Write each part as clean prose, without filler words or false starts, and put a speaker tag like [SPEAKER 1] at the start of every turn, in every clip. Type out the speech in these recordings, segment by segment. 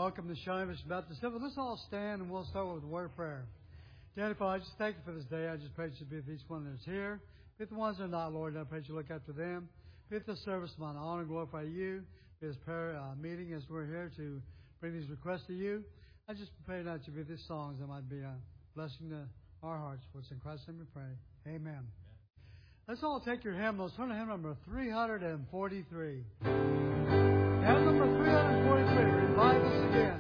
[SPEAKER 1] welcome the Shining Baptist. Let's all stand and we'll start with a word of prayer. Dear Father, I just thank you for this day. I just pray that you be with each one that's here. Be with the ones that are not, Lord, and I pray that you look after them. Be with the service, my honor and glorify you. Be this prayer meeting as we're here to bring these requests to you. I just pray that you be with these songs that might be a blessing to our hearts. For it's in Christ's name we pray. Amen. Let's all take your hymnals. Turn to hymn number 343. Hymn number 343. Revive us again.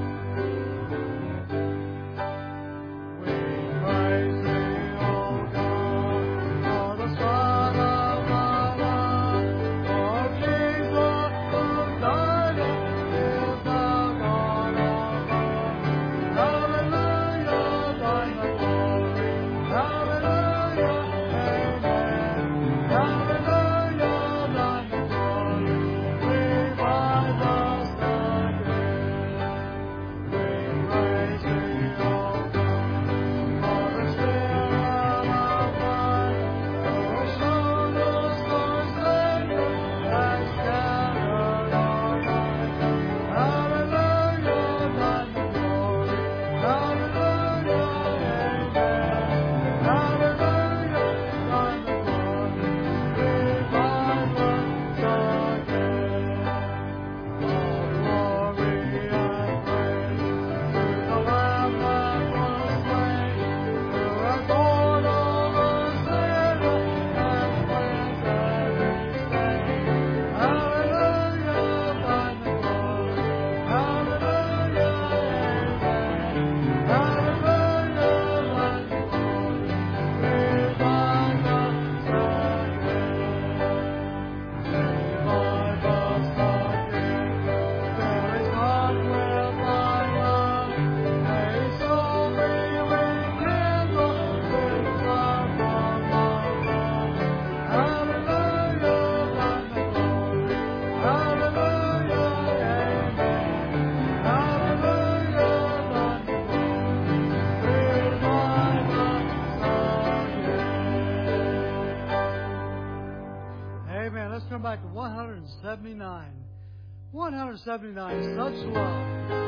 [SPEAKER 1] Back to 179. 179, such love.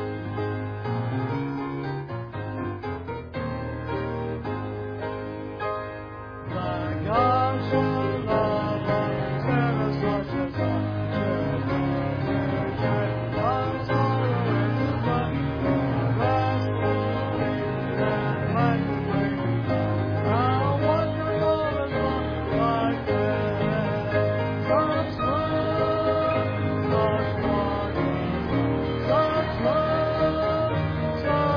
[SPEAKER 1] My God shall love us, ever such a song. Our sorrow is the blood, last and life will bring. How wonderful is love like that. Such love,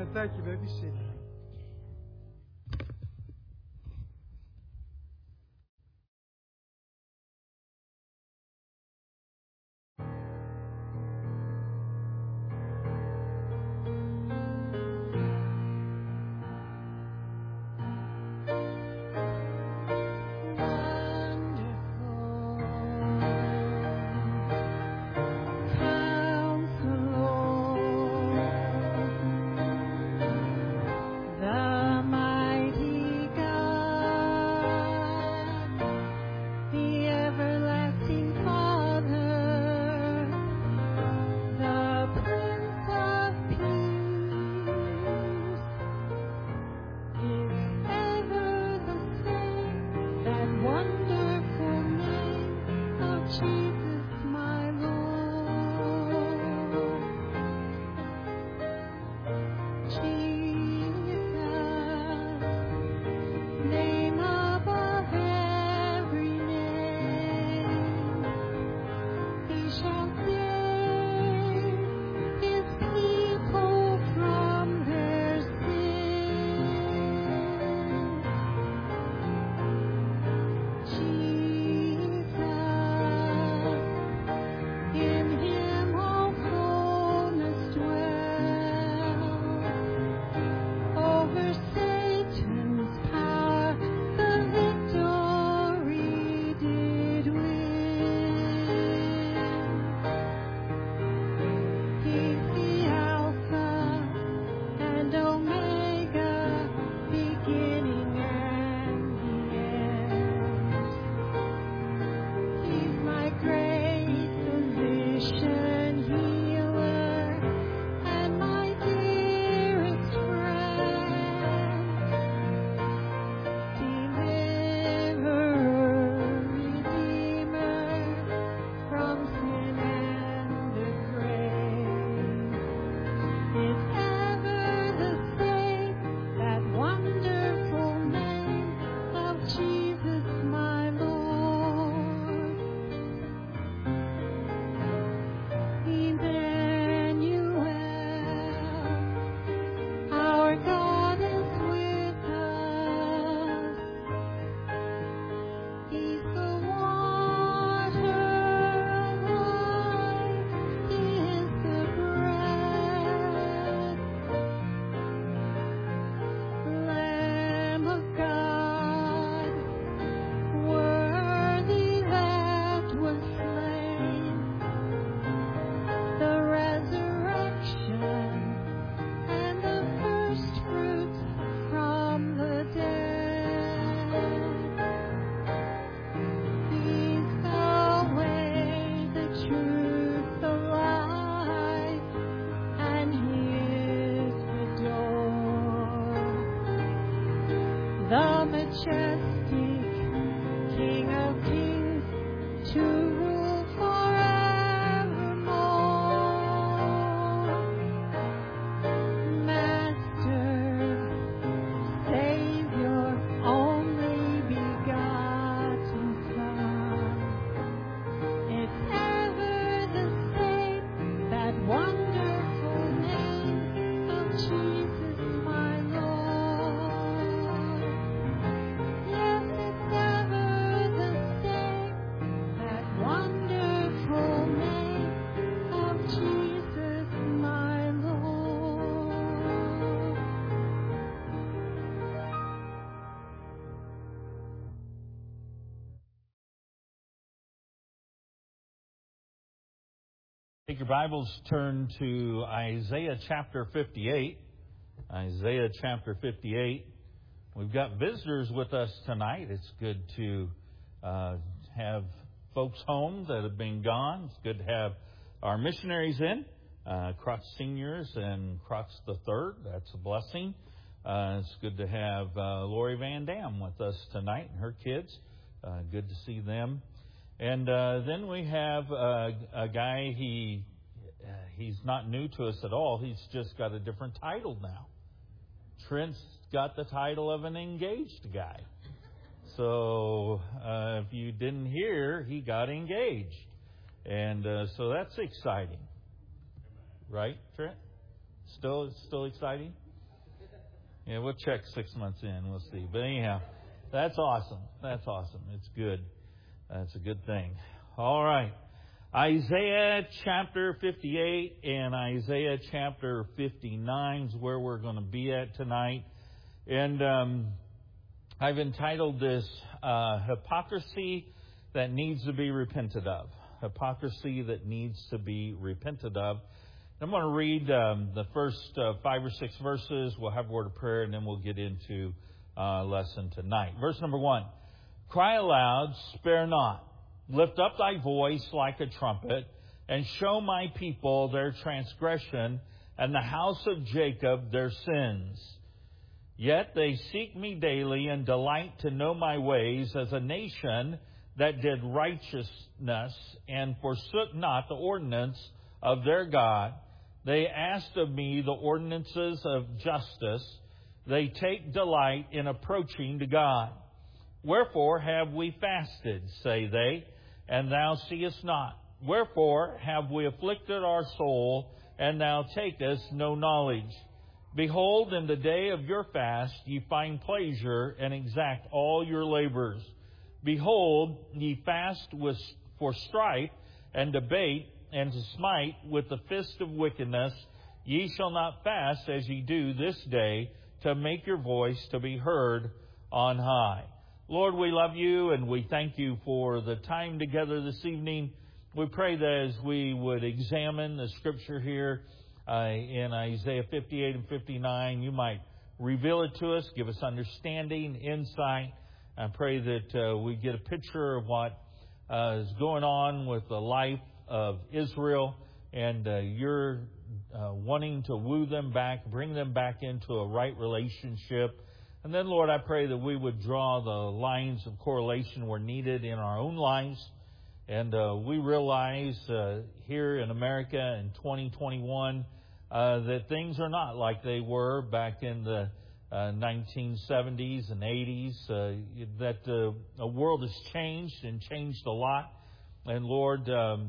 [SPEAKER 1] Amen. Thank you. Maybe seated.
[SPEAKER 2] Take your Bibles, turn to Isaiah chapter 58. Isaiah chapter 58. We've got visitors with us tonight. It's good to have folks home that have been gone. It's good to have our missionaries in, Crotch Seniors and Crotch the Third. That's a blessing. It's good to have Lori Van Dam with us tonight and her kids. Good to see them. And then we have a guy, he's not new to us at all. He's just got a different title now. Trent's got the title of an engaged guy. So if you didn't hear, he got engaged. And so that's exciting. Right, Trent? Still exciting? Yeah, we'll check 6 months in. We'll see. But anyhow, that's awesome. That's awesome. It's good. That's a good thing. All right. Isaiah chapter 58 and Isaiah chapter 59 is where we're going to be at tonight. And I've entitled this Hypocrisy That Needs to Be Repented Of. Hypocrisy that needs to be repented of. I'm going to read the first 5 or 6 verses. We'll have a word of prayer, and then we'll get into lesson tonight. Verse number 1. Cry aloud, spare not. Lift up thy voice like a trumpet, and show my people their transgression, and the house of Jacob their sins. Yet they seek me daily, and delight to know my ways, as a nation that did righteousness, and forsook not the ordinance of their God. They asked of me the ordinances of justice. They take delight in approaching to God. Wherefore have we fasted, say they, and thou seest not? Wherefore have we afflicted our soul, and thou takest no knowledge? Behold, in the day of your fast ye find pleasure, and exact all your labors. Behold, ye fast for strife, and debate, and to smite with the fist of wickedness. Ye shall not fast as ye do this day, to make your voice to be heard on high. Lord, we love you, and we thank you for the time together this evening. We pray that as we would examine the Scripture here in Isaiah 58 and 59, you might reveal it to us, give us understanding, insight. I pray that we get a picture of what is going on with the life of Israel, and you're wanting to woo them back, bring them back into a right relationship. And then, Lord, I pray that we would draw the lines of correlation where needed in our own lives. And we realize here in America in 2021 that things are not like they were back in the 1970s and 80s, that the world has changed and changed a lot. And Lord,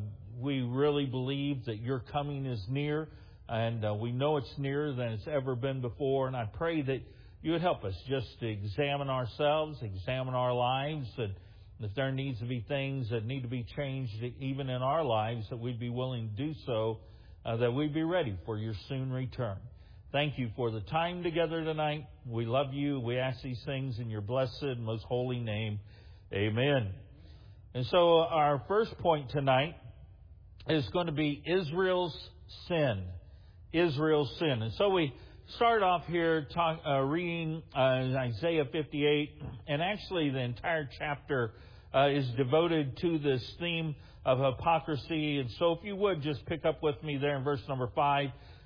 [SPEAKER 2] we really believe that your coming is near, and we know it's nearer than it's ever been before. And I pray that you would help us just to examine ourselves, examine our lives, and if there needs to be things that need to be changed even in our lives, that we'd be willing to do so, that we'd be ready for your soon return. Thank you for the time together tonight. We love you. We ask these things in your blessed and most holy name. Amen. And so our first point tonight is going to be Israel's sin. Israel's sin. And so we start off here reading Isaiah 58, and actually the entire chapter is devoted to this theme of hypocrisy. And so if you would just pick up with me there in verse number 5.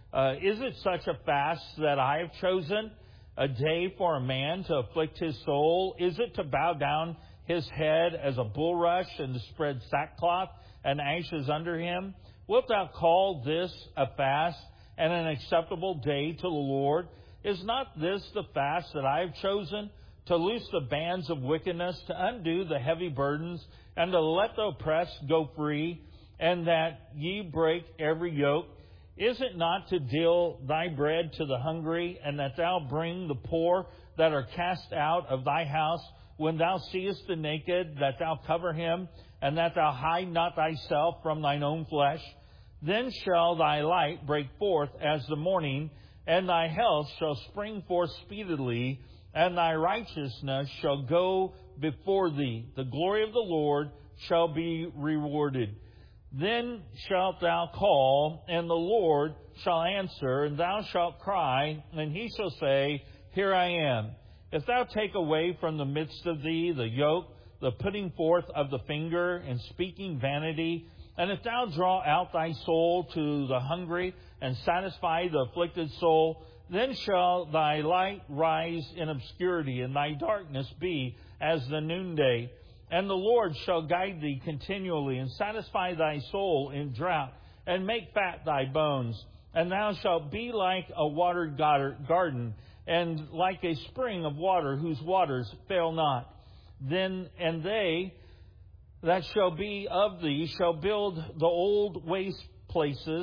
[SPEAKER 2] Is it such a fast that I have chosen, a day for a man to afflict his soul? Is it to bow down his head as a bulrush, and to spread sackcloth and ashes under him? Wilt thou call this a fast and an acceptable day to the Lord? Is not this the fast that I have chosen, to loose the bands of wickedness, to undo the heavy burdens, and to let the oppressed go free, and that ye break every yoke? Is it not to deal thy bread to the hungry, and that thou bring the poor that are cast out of thy house? When thou seest the naked, that thou cover him, and that thou hide not thyself from thine own flesh? Then shall thy light break forth as the morning, and thy health shall spring forth speedily, and thy righteousness shall go before thee. The glory of the Lord shall be rewarded. Then shalt thou call, and the Lord shall answer, and thou shalt cry, and he shall say, Here I am. If thou take away from the midst of thee the yoke, the putting forth of the finger, and speaking vanity, and if thou draw out thy soul to the hungry, and satisfy the afflicted soul, then shall thy light rise in obscurity, and thy darkness be as the noonday. And the Lord shall guide thee continually, and satisfy thy soul in drought, and make fat thy bones. And thou shalt be like a watered garden, and like a spring of water whose waters fail not. Then and they that shall be of thee shall build the old waste places.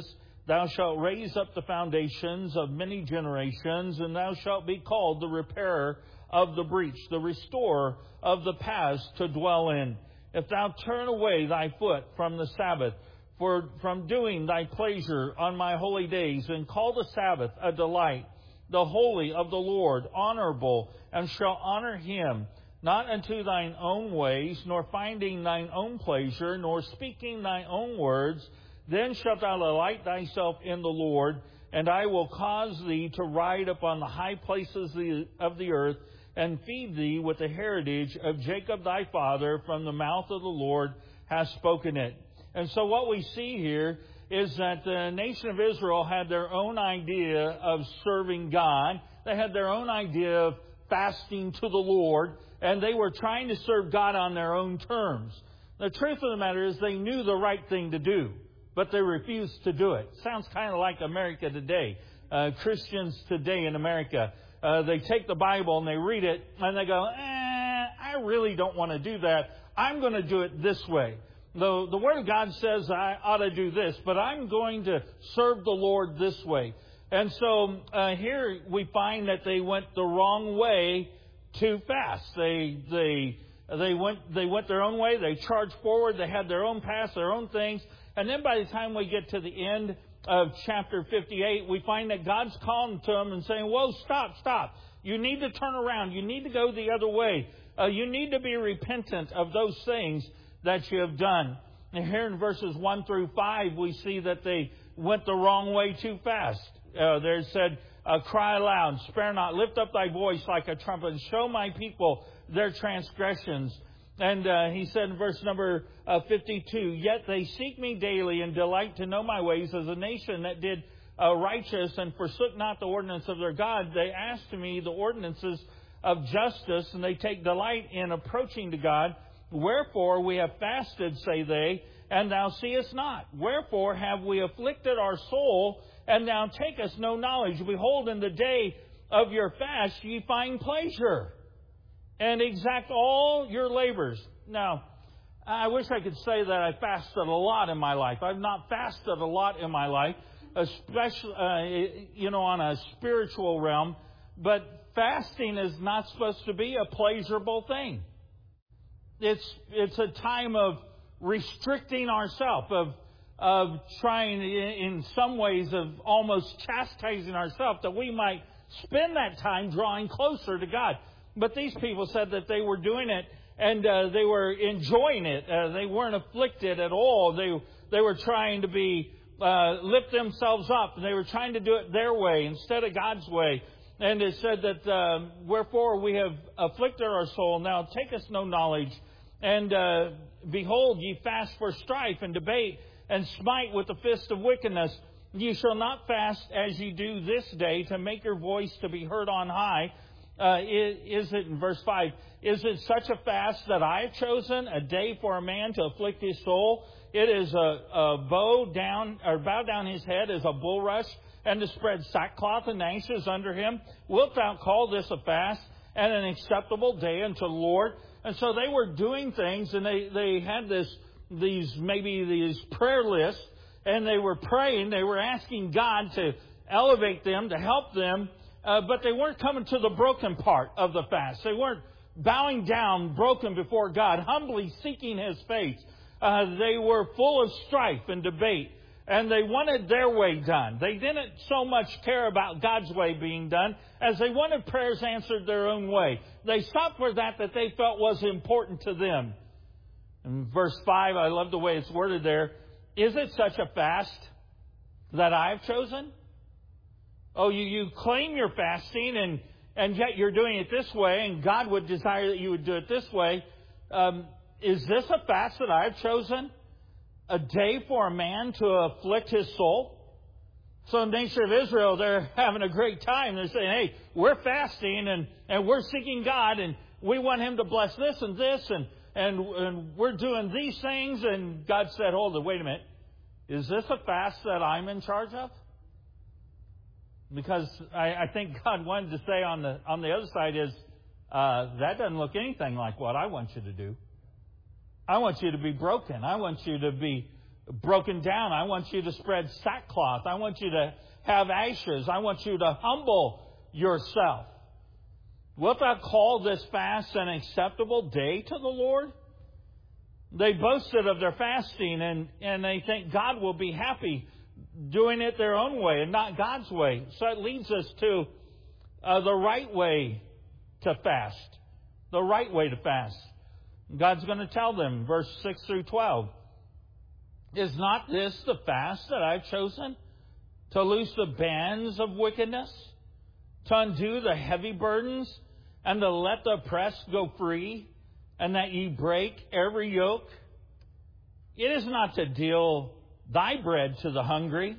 [SPEAKER 2] thou shalt raise up the foundations of many generations, and thou shalt be called the repairer of the breach, the restorer of the paths to dwell in. If thou turn away thy foot from the Sabbath, from doing thy pleasure on my holy days, and call the Sabbath a delight, the holy of the Lord honorable, and shall honor him, not unto thine own ways, nor finding thine own pleasure, nor speaking thine own words, then shalt thou delight thyself in the Lord, and I will cause thee to ride upon the high places of the earth, and feed thee with the heritage of Jacob thy father. From the mouth of the Lord hath spoken it. And so what we see here is that the nation of Israel had their own idea of serving God. They had their own idea of fasting to the Lord, and they were trying to serve God on their own terms. The truth of the matter is they knew the right thing to do, but they refused to do it. Sounds kind of like America today. Christians today in America, they take the Bible and they read it and they go, I really don't want to do that. I'm going to do it this way. The Word of God says I ought to do this, but I'm going to serve the Lord this way. And so here we find that they went the wrong way to fast. They went their own way. They charged forward. They had their own paths, their own things. And then by the time we get to the end of chapter 58, we find that God's calling to them and saying, whoa, stop. You need to turn around. You need to go the other way. You need to be repentant of those things that you have done. And here in verses 1 through 5, we see that they went the wrong way too fast. There said, cry aloud, spare not, lift up thy voice like a trumpet, and show my people their transgressions. And he said in verse number 52, yet they seek me daily and delight to know my ways, as a nation that did righteous and forsook not the ordinance of their God. They asked me the ordinances of justice, and they take delight in approaching to God. Wherefore we have fasted, say they, and thou seest not. Wherefore have we afflicted our soul, and thou takest no knowledge. Behold, in the day of your fast ye find pleasure, and exact all your labors. Now, I wish I could say that I fasted a lot in my life. I've not fasted a lot in my life, especially, on a spiritual realm. But fasting is not supposed to be a pleasurable thing. It's a time of restricting ourselves, of trying, in some ways, of almost chastising ourselves, that we might spend that time drawing closer to God. But these people said that they were doing it and they were enjoying it. They weren't afflicted at all. They were trying to lift themselves up, and they were trying to do it their way instead of God's way. And it said that, wherefore we have afflicted our soul. Now take us no knowledge. And behold, ye fast for strife and debate, and smite with the fist of wickedness. Ye shall not fast as ye do this day, to make your voice to be heard on high. Is it, in verse 5, is it such a fast that I have chosen, a day for a man to afflict his soul? It is bow down his head as a bulrush, and to spread sackcloth and ashes under him. Wilt thou call this a fast and an acceptable day unto the Lord? And so they were doing things, and they had these prayer lists, and they were praying. They were asking God to elevate them, to help them, but they weren't coming to the broken part of the fast. They weren't bowing down, broken before God, humbly seeking His face. They were full of strife and debate, and they wanted their way done. They didn't so much care about God's way being done as they wanted prayers answered their own way. They sought for that they felt was important to them. In verse 5, I love the way it's worded there. Is it such a fast that I have chosen? Oh, you claim you're fasting, and yet you're doing it this way, and God would desire that you would do it this way. Is this a fast that I have chosen? A day for a man to afflict his soul? So the nation of Israel, they're having a great time. They're saying, hey, we're fasting and we're seeking God, and we want Him to bless this and this, and we're doing these things. And God said, hold it, wait a minute. Is this a fast that I'm in charge of? Because I think God wanted to say on the other side is, that doesn't look anything like what I want you to do. I want you to be broken. I want you to be broken down. I want you to spread sackcloth. I want you to have ashes. I want you to humble yourself. Wilt thou call this fast an acceptable day to the Lord? They boasted of their fasting, and they think God will be happy doing it their own way and not God's way. So it leads us to the right way to fast. The right way to fast. God's going to tell them, verse 6 through 12, is not this the fast that I've chosen? To loose the bands of wickedness, to undo the heavy burdens, and to let the oppressed go free, and that ye break every yoke? It is not to deal thy bread to the hungry,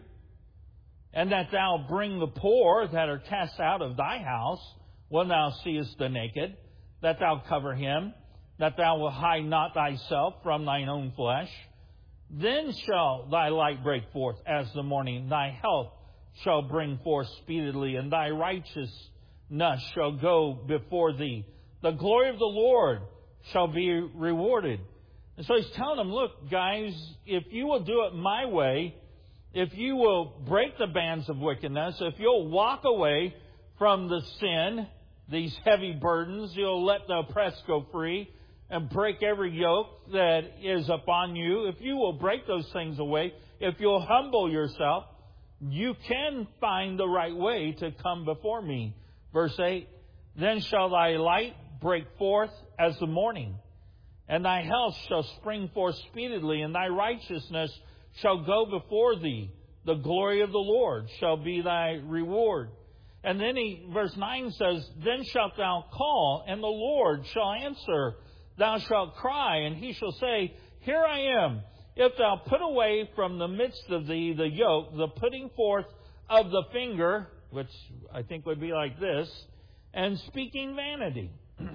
[SPEAKER 2] and that thou bring the poor that are cast out of thy house when thou seest the naked, that thou cover him, that thou will hide not thyself from thine own flesh. Then shall thy light break forth as the morning, thy health shall bring forth speedily, and thy righteousness shall go before thee. The glory of the Lord shall be rewarded. And so he's telling them, look, guys, if you will do it my way, if you will break the bands of wickedness, if you'll walk away from the sin, these heavy burdens, you'll let the oppressed go free and break every yoke that is upon you. If you will break those things away, if you'll humble yourself, you can find the right way to come before me. Verse 8, then shall thy light break forth as the morning, and thy health shall spring forth speedily, and thy righteousness shall go before thee. The glory of the Lord shall be thy reward. And then verse 9 says, then shalt thou call, and the Lord shall answer. Thou shalt cry, and he shall say, here I am. If thou put away from the midst of thee the yoke, the putting forth of the finger, which I think would be like this, and speaking vanity.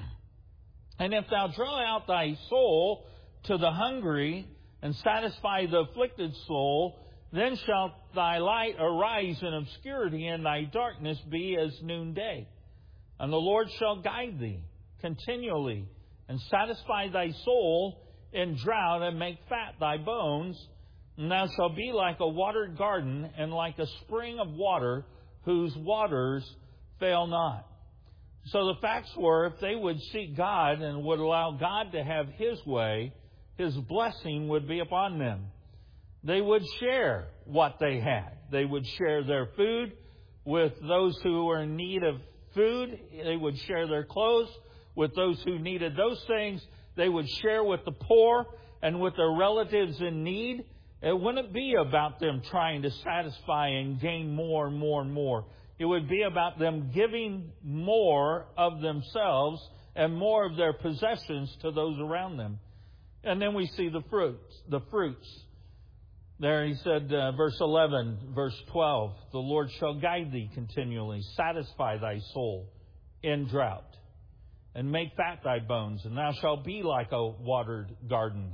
[SPEAKER 2] And if thou draw out thy soul to the hungry, and satisfy the afflicted soul, then shall thy light arise in obscurity, and thy darkness be as noonday. And the Lord shall guide thee continually, and satisfy thy soul in drought, and make fat thy bones. And thou shalt be like a watered garden, and like a spring of water, whose waters fail not. So the facts were, if they would seek God and would allow God to have His way, His blessing would be upon them. They would share what they had. They would share their food with those who were in need of food. They would share their clothes with those who needed those things. They would share with the poor and with their relatives in need. It wouldn't be about them trying to satisfy and gain more and more and more. It would be about them giving more of themselves and more of their possessions to those around them. And then we see the fruits. There he said, verse 11, verse 12, the Lord shall guide thee continually, satisfy thy soul in drought, and make fat thy bones, and thou shalt be like a watered garden,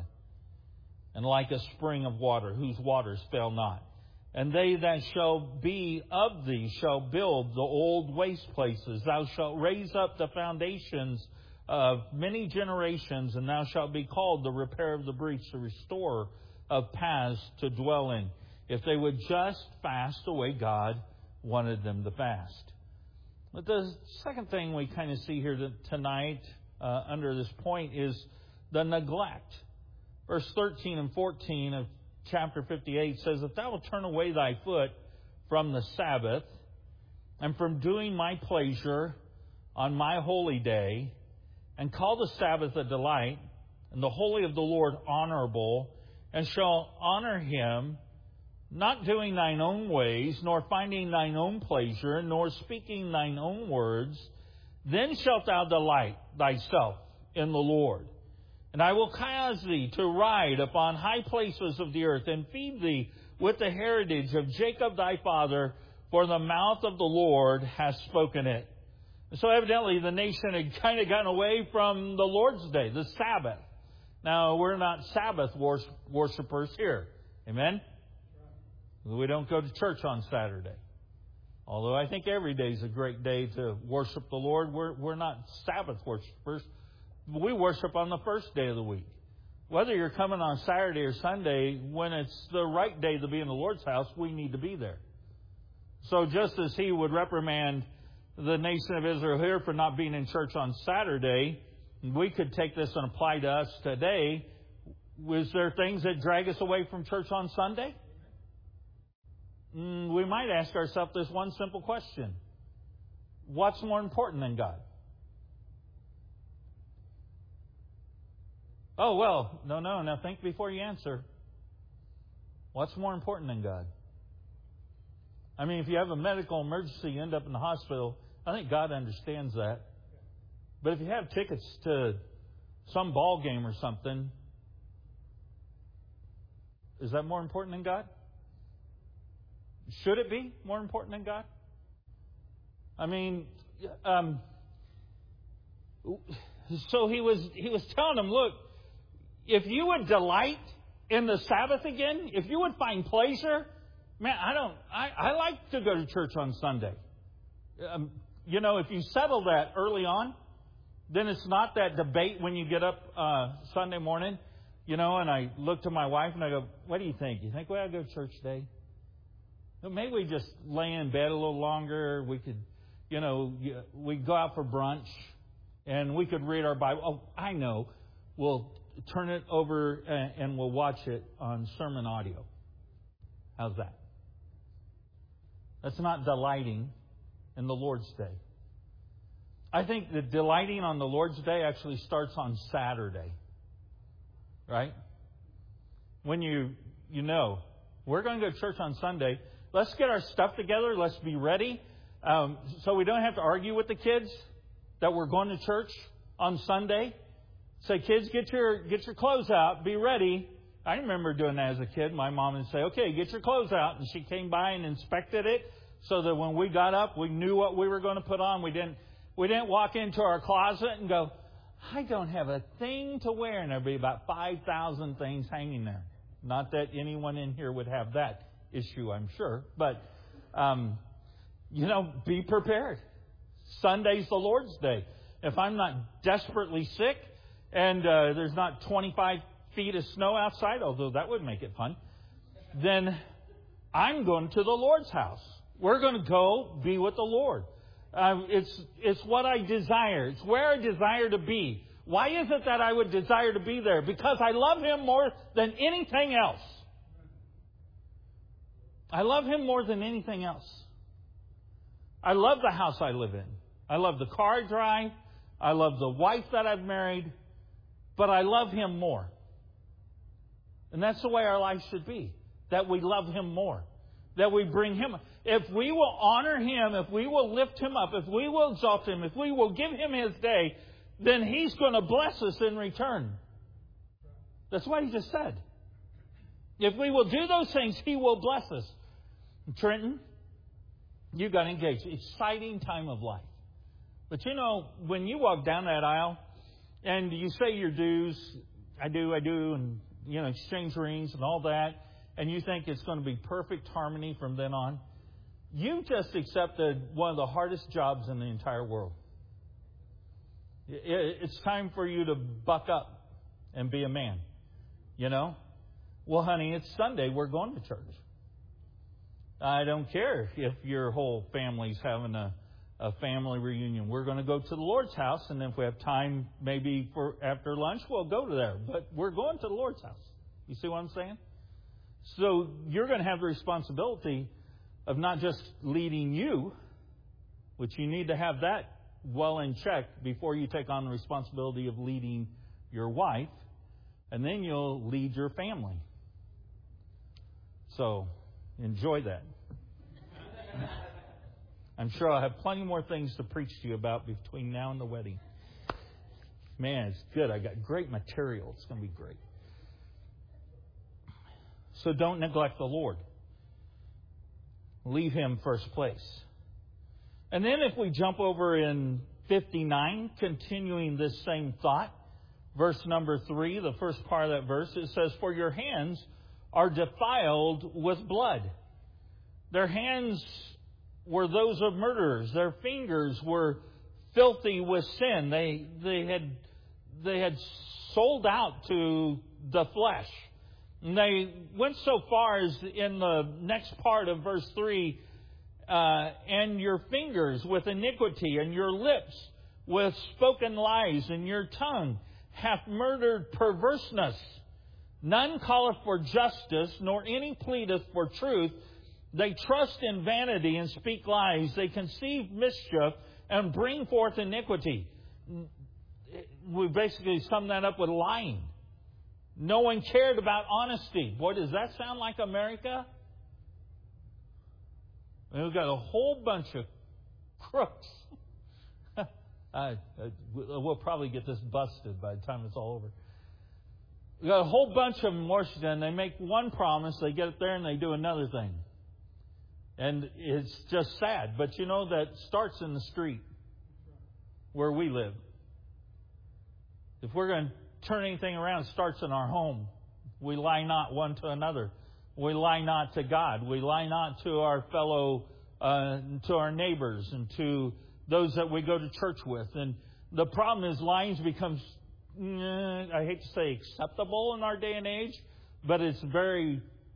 [SPEAKER 2] and like a spring of water, whose waters fail not. And they that shall be of thee shall build the old waste places. Thou shalt raise up the foundations of many generations, and thou shalt be called the repairer of the breach, the restorer of paths to dwell in. If they would just fast the way God wanted them to fast. But the second thing we kind of see here tonight under this point is the neglect. Verse 13 and 14 of chapter 58 says, if thou wilt turn away thy foot from the Sabbath, and from doing my pleasure on my holy day, and call the Sabbath a delight, and the holy of the Lord honorable, and shall honor him, not doing thine own ways, nor finding thine own pleasure, nor speaking thine own words, then shalt thou delight thyself in the Lord. And I will cause thee to ride upon high places of the earth, and feed thee with the heritage of Jacob thy father, for the mouth of the Lord has spoken it. And so evidently the nation had kind of gotten away from the Lord's day, the Sabbath. Now, we're not Sabbath worshipers here. Amen? We don't go to church on Saturday. Although I think every day is a great day to worship the Lord, we're not Sabbath worshipers. We worship on the first day of the week. whether you're coming on Saturday or Sunday, when it's the right day to be in the Lord's house, we need to be there. So just as He would reprimand the nation of Israel here for not being in church on Saturday, we could take this and apply to us today. Was there things that drag us away from church on Sunday? We might ask ourselves this one simple question. What's more important than God? Oh, well, no. Now think before you answer. What's more important than God? I mean, if you have a medical emergency, you end up in the hospital, I think God understands that. But if you have tickets to some ball game or something, is that more important than God? Should it be more important than God? I mean, so he was telling them, look, if you would delight in the Sabbath again, if you would find pleasure, man, I like to go to church on Sunday. If you settle that early on, then it's not that debate when you get up Sunday morning, and I look to my wife and I go, what do you think? You think we ought to go to church today? Maybe we just lay in bed a little longer. We could, we go out for brunch and we could read our Bible. Oh, I know. We'll turn it over and we'll watch it on sermon audio. How's that? That's not delighting in the Lord's Day. I think that delighting on the Lord's Day actually starts on Saturday. Right? When we're going to go to church on Sunday. Let's get our stuff together. Let's be ready. So we don't have to argue with the kids that we're going to church on Sunday. Say, kids, get your clothes out. Be ready. I remember doing that as a kid. My mom would say, okay, get your clothes out. And she came by and inspected it so that when we got up, we knew what we were going to put on. We didn't walk into our closet and go, I don't have a thing to wear. And there'd be about 5,000 things hanging there. Not that anyone in here would have that issue, I'm sure. But, be prepared. Sunday's the Lord's Day. If I'm not desperately sick and there's not 25 feet of snow outside, although that would make it fun, then I'm going to the Lord's house. We're going to go be with the Lord. It's what I desire. It's where I desire to be. Why is it that I would desire to be there? Because I love Him more than anything else. I love Him more than anything else. I love the house I live in. I love the car I drive. I love the wife that I've married. But I love Him more. And that's the way our life should be. That we love Him more. That we bring Him. If we will honor Him, if we will lift Him up, if we will exalt Him, if we will give Him His day, then He's going to bless us in return. That's what He just said. If we will do those things, He will bless us. Trenton, you got engaged. Exciting time of life. But when you walk down that aisle and you say your dues, I do, and exchange rings and all that, and you think it's going to be perfect harmony from then on, you just accepted one of the hardest jobs in the entire world. It's time for you to buck up and be a man. Well, honey, it's Sunday. We're going to church. I don't care if your whole family's having a family reunion. We're going to go to the Lord's house, and then if we have time, maybe for after lunch, we'll go to there. But we're going to the Lord's house. You see what I'm saying? So you're going to have the responsibility of not just leading you, which you need to have that well in check before you take on the responsibility of leading your wife, and then you'll lead your family. So enjoy that. I'm sure I'll have plenty more things to preach to you about between now and the wedding. Man, it's good. I got great material. It's going to be great. So don't neglect the Lord. Leave Him first place. And then if we jump over in 59, continuing this same thought, verse number 3, the first part of that verse, it says, for your hands are defiled with blood. Their hands were those of murderers. Their fingers were filthy with sin. They had sold out to the flesh. And they went so far as in the next part of verse 3, and your fingers with iniquity, and your lips with spoken lies, and your tongue hath murdered perverseness. None calleth for justice, nor any pleadeth for truth. They trust in vanity and speak lies. They conceive mischief and bring forth iniquity. We basically sum that up with lying. No one cared about honesty. Boy, does that sound like America? We've got a whole bunch of crooks. We'll probably get this busted by the time it's all over. We've got a whole bunch of them worse than they make one promise, they get it there and they do another thing. And it's just sad. But you know that starts in the street where we live. If we're going to turn anything around, it starts in our home. We lie not one to another. We lie not to God. We lie not to our fellow, to our neighbors and to those that we go to church with. And the problem is lying becomes, I hate to say acceptable in our day and age, but it's very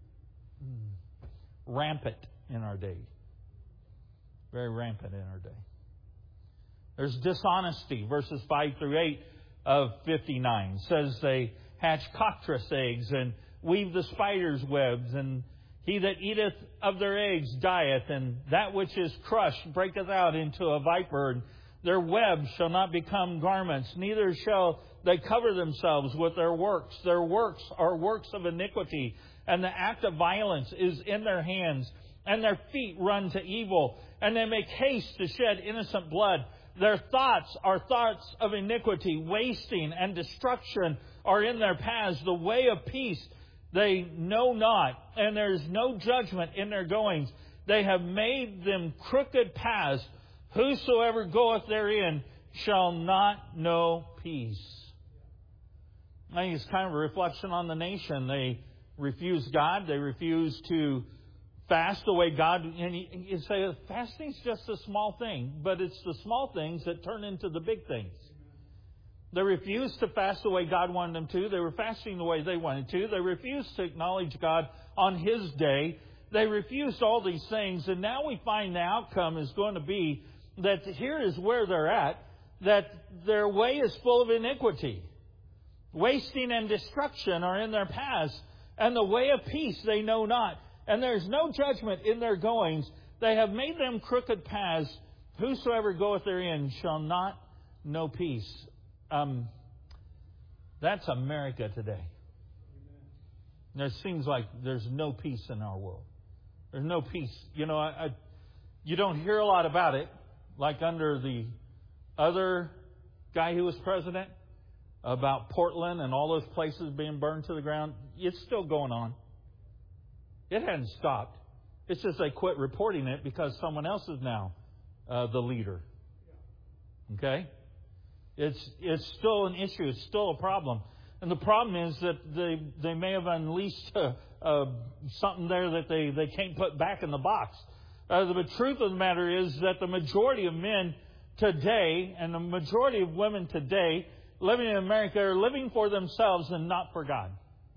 [SPEAKER 2] rampant in our day. Very rampant in our day. There's dishonesty. Verses 5 through 8 of 59 says they hatch cockatrice eggs and weave the spider's webs, and he that eateth of their eggs dieth, and that which is crushed breaketh out into a viper, and their webs shall not become garments, neither shall they cover themselves with their works. Their works are works of iniquity, and the act of violence is in their hands, and their feet run to evil, and they make haste to shed innocent blood. Their thoughts are thoughts of iniquity, wasting and destruction are in their paths. The way of peace they know not, and there is no judgment in their goings. They have made them crooked paths. Whosoever goeth therein shall not know peace. I think it's kind of a reflection on the nation. They refuse God. They refuse to fast the way God. And you say fasting's just a small thing, but it's the small things that turn into the big things. They refused to fast the way God wanted them to. They were fasting the way they wanted to. They refused to acknowledge God on His day. They refused all these things. And now we find the outcome is going to be that here is where they're at, that their way is full of iniquity. Wasting and destruction are in their paths, and the way of peace they know not. And there is no judgment in their goings. They have made them crooked paths. Whosoever goeth therein shall not know peace. That's America today. And it seems like there's no peace in our world. There's no peace. You know, you don't hear a lot about it, like under the other guy who was president, about Portland and all those places being burned to the ground. It's still going on. It hadn't stopped. It's just they quit reporting it because someone else is now the leader. Okay? It's still an issue. It's still a problem. And the problem is that they may have unleashed something there that they can't put back in the box. The truth of the matter is that the majority of men today and the majority of women today living in America are living for themselves and not for God.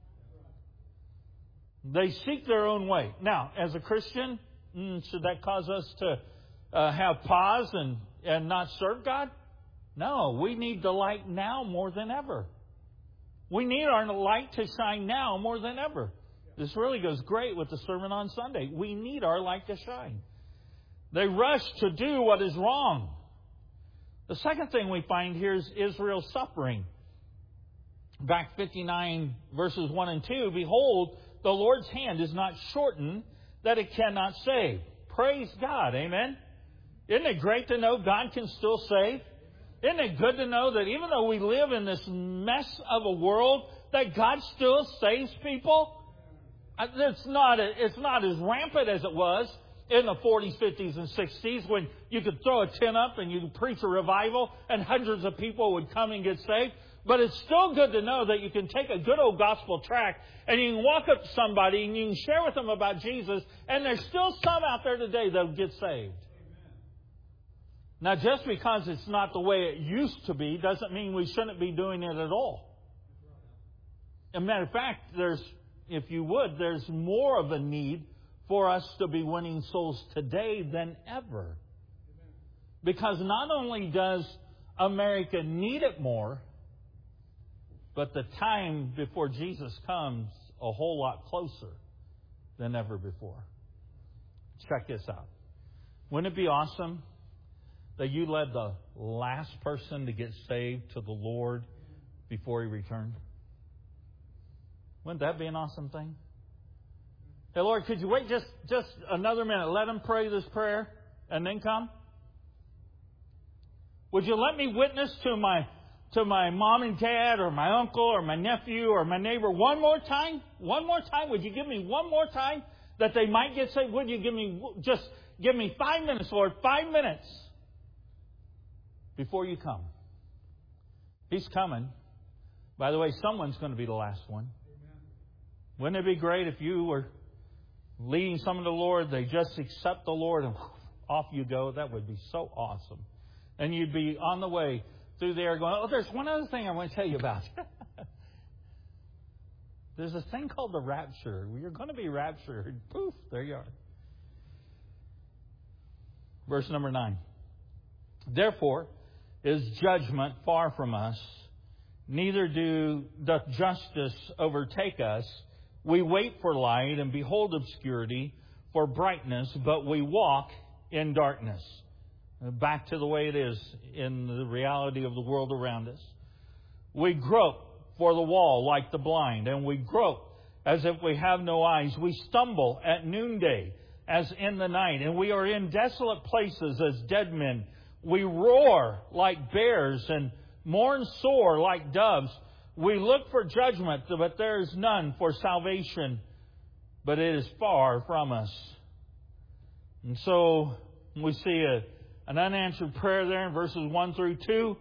[SPEAKER 2] They seek their own way. Now, as a Christian, should that cause us to have pause and not serve God? No, we need the light now more than ever. We need our light to shine now more than ever. This really goes great with the sermon on Sunday. We need our light to shine. They rush to do what is wrong. The second thing we find here is Israel's suffering. Back 59 verses 1 and 2, behold, the Lord's hand is not shortened that it cannot save. Praise God. Amen. Isn't it great to know God can still save? Isn't it good to know that even though we live in this mess of a world, that God still saves people? It's not as rampant as it was in the 40s, 50s, and 60s when you could throw a tent up and you could preach a revival and hundreds of people would come and get saved. But it's still good to know that you can take a good old gospel tract and you can walk up to somebody and you can share with them about Jesus, and there's still some out there today that will get saved. Now, just because it's not the way it used to be doesn't mean we shouldn't be doing it at all. As a matter of fact, there's more of a need for us to be winning souls today than ever. Because not only does America need it more, but the time before Jesus comes a whole lot closer than ever before. Check this out. Wouldn't it be awesome that you led the last person to get saved to the Lord before He returned? Wouldn't that be an awesome thing? Hey, Lord, could you wait just another minute? Let them pray this prayer and then come. Would you let me witness to my mom and dad or my uncle or my nephew or my neighbor one more time? One more time? Would you give me one more time that they might get saved? Would you give me 5 minutes, Lord, 5 minutes before you come? He's coming. By the way, someone's going to be the last one. Wouldn't it be great if you were leading someone to the Lord, they just accept the Lord and off you go? That would be so awesome. And you'd be on the way through there going, oh, there's one other thing I want to tell you about. There's a thing called the rapture. You're going to be raptured. Poof, there you are. Verse number 9. Therefore is judgment far from us, neither doth justice overtake us. We wait for light and behold obscurity, for brightness, but we walk in darkness. Back to the way it is in the reality of the world around us. We grope for the wall like the blind, and we grope as if we have no eyes. We stumble at noonday as in the night, and we are in desolate places as dead men. We roar like bears and mourn sore like doves. We look for judgment, but there is none, for salvation, but it is far from us. And so we see an unanswered prayer there in verses 1 through 2.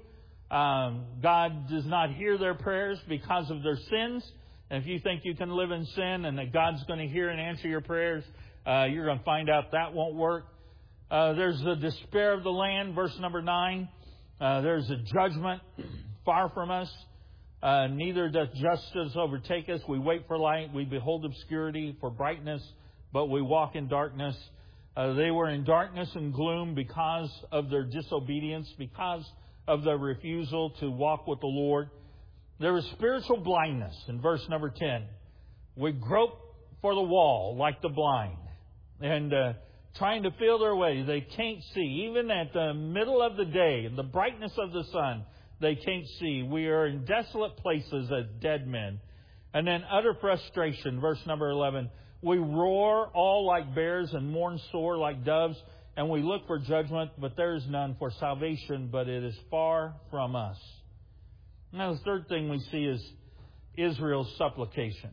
[SPEAKER 2] God does not hear their prayers because of their sins. And if you think you can live in sin and that God's going to hear and answer your prayers, you're going to find out that won't work. There's the despair of the land, verse number 9. There's a judgment far from us. Neither doth justice overtake us. We wait for light. We behold obscurity for brightness, but we walk in darkness. They were in darkness and gloom because of their disobedience, because of their refusal to walk with the Lord. There was spiritual blindness in verse number 10. We grope for the wall like the blind, and trying to feel their way. They can't see. Even at the middle of the day, in the brightness of the sun, they can't see. We are in desolate places as dead men. And then utter frustration, verse number 11. We roar all like bears and mourn sore like doves, and we look for judgment, but there is none, for salvation, but it is far from us. Now the third thing we see is Israel's supplication.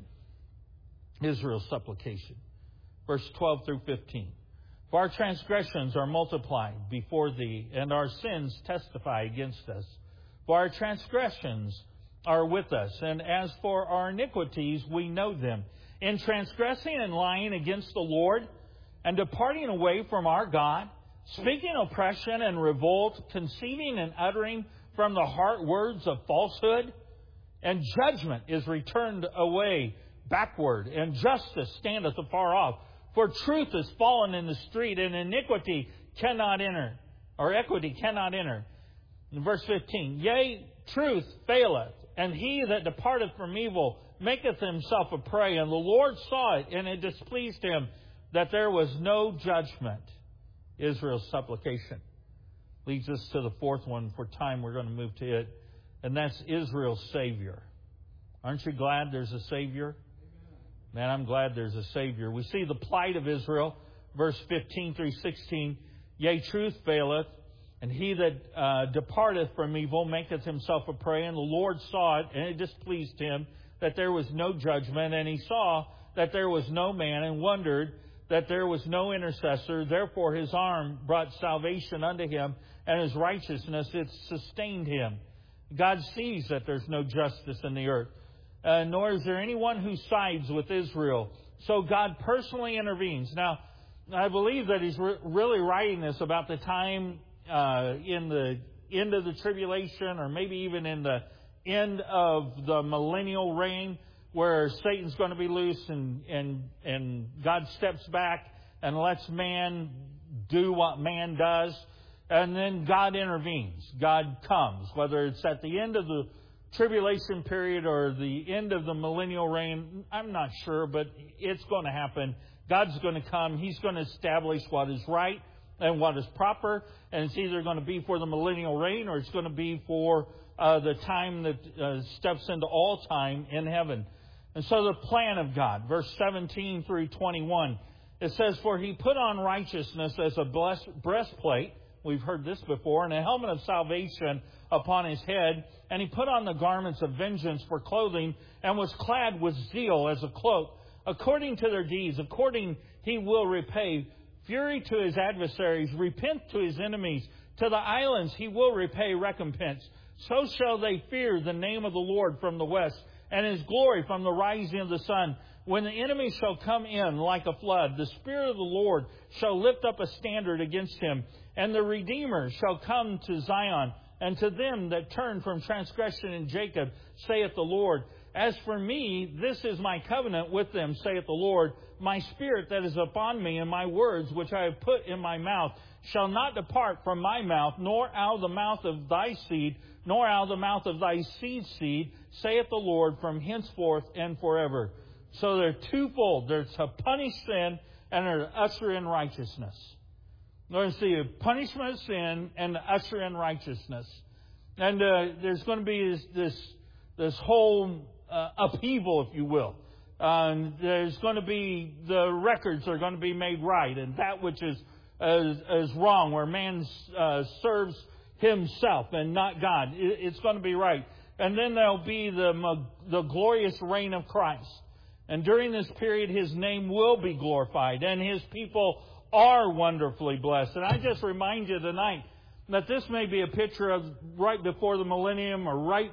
[SPEAKER 2] Israel's supplication. Verse 12 through 15. For our transgressions are multiplied before thee, and our sins testify against us. For our transgressions are with us, and as for our iniquities, we know them. In transgressing and lying against the Lord, and departing away from our God, speaking oppression and revolt, conceiving and uttering from the heart words of falsehood, and judgment is returned away backward, and justice standeth afar off. For truth is fallen in the street, and iniquity cannot enter, or equity cannot enter. In verse 15, yea, truth faileth, and he that departeth from evil maketh himself a prey. And the Lord saw it, and it displeased him that there was no judgment. Israel's supplication leads us to the fourth one. For time, we're going to move to it, and that's Israel's Savior. Aren't you glad there's a Savior? Man, I'm glad there's a Savior. We see the plight of Israel, verse 15 through 16. Yea, truth faileth, and he that departeth from evil maketh himself a prey. And the Lord saw it, and it displeased him that there was no judgment. And he saw that there was no man, and wondered that there was no intercessor. Therefore his arm brought salvation unto him, and his righteousness it sustained him. God sees that there's no justice in the earth. Nor is there anyone who sides with Israel. So God personally intervenes. Now, I believe that he's really writing this about the time in the end of the tribulation, or maybe even in the end of the millennial reign, where Satan's going to be loose and God steps back and lets man do what man does. And then God intervenes. God comes, whether it's at the end of the tribulation period or the end of the millennial reign. I'm not sure, but it's going to happen. God's going to come. He's going to establish what is right and what is proper. And it's either going to be for the millennial reign or it's going to be for the time that steps into all time in heaven. And so the plan of God, verse 17 through 21, it says, "For he put on righteousness as a breastplate," we've heard this before, "and a helmet of salvation upon his head. And he put on the garments of vengeance for clothing, and was clad with zeal as a cloak. According to their deeds, according he will repay fury to his adversaries, repent to his enemies. To the islands he will repay recompense. So shall they fear the name of the Lord from the west, and his glory from the rising of the sun. When the enemy shall come in like a flood, the Spirit of the Lord shall lift up a standard against him. And the Redeemer shall come to Zion, and to them that turn from transgression in Jacob, saith the Lord. As for me, this is my covenant with them, saith the Lord. My spirit that is upon me, and my words which I have put in my mouth, shall not depart from my mouth, nor out of the mouth of thy seed, nor out of the mouth of thy seed's seed, saith the Lord, from henceforth and forever." So they're twofold. There's to punish sin, and they're to usher in righteousness. There's the punishment of sin and the usher in righteousness. And there's going to be this whole upheaval, if you will. There's going to be, the records are going to be made right, and that which is wrong, where man serves himself and not God, it's going to be right. And then there'll be the glorious reign of Christ. And during this period, his name will be glorified, and his people are wonderfully blessed. And I just remind you tonight that this may be a picture of right before the millennium, or right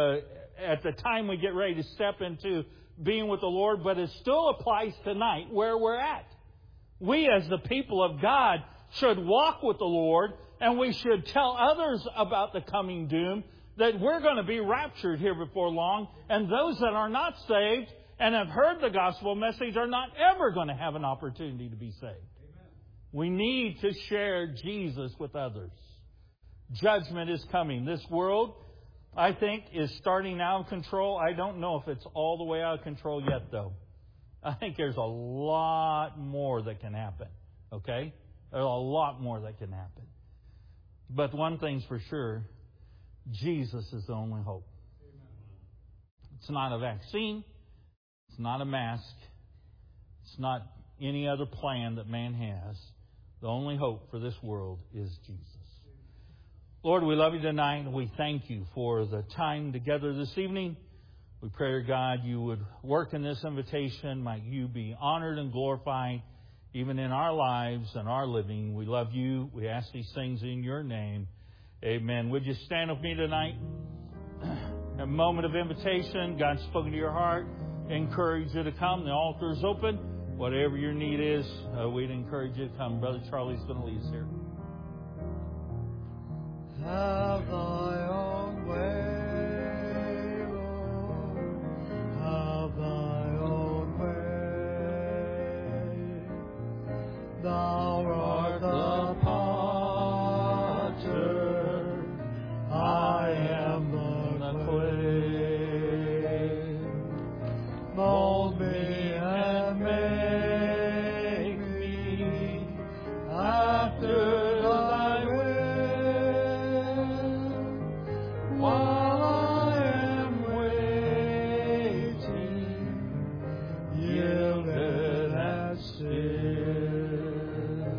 [SPEAKER 2] at the time we get ready to step into being with the Lord, but it still applies tonight where we're at. We, as the people of God, should walk with the Lord, and we should tell others about the coming doom, that we're going to be raptured here before long, and those that are not saved and have heard the gospel message are not ever going to have an opportunity to be saved. Amen. We need to share Jesus with others. Judgment is coming. This world, I think, is starting out of control. I don't know if it's all the way out of control yet, though. I think there's a lot more that can happen. Okay? There's a lot more that can happen. But one thing's for sure, Jesus is the only hope. It's not a vaccine. It's not a mask. It's not any other plan that man has. The only hope for this world is Jesus. Lord, we love you tonight, and we thank you for the time together this evening. We pray, God, you would work in this invitation. Might you be honored and glorified even in our lives and our living. We love you. We ask these things in your name. Amen. Would you stand with me tonight? A moment of invitation. God's spoken to your heart. Encourage you to come. The altar is open. Whatever your need is, we'd encourage you to come. Brother Charlie's going to lead us here.
[SPEAKER 1] Have thy own way, Lord. Have thy own way. Thou art the potter, I am the clay. Mold me and make me after thy will, while I am waiting, yielded and still.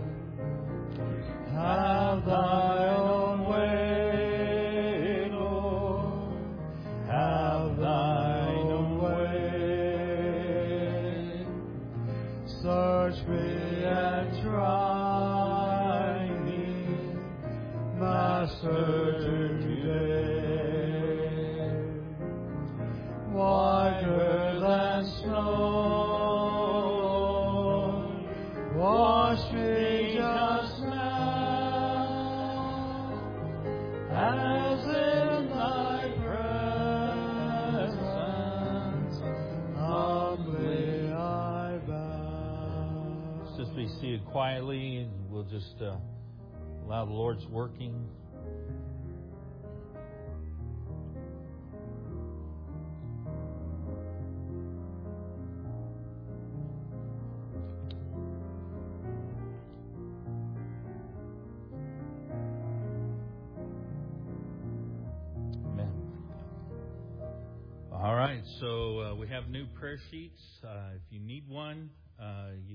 [SPEAKER 1] Have thy own way, Lord. Have thy own way. Search me and try me, Master, today. Whiter than snow, wash me just now, as in thy presence
[SPEAKER 2] seated quietly, and we'll just allow the Lord's working. All right, so we have new prayer sheets. If you need one, you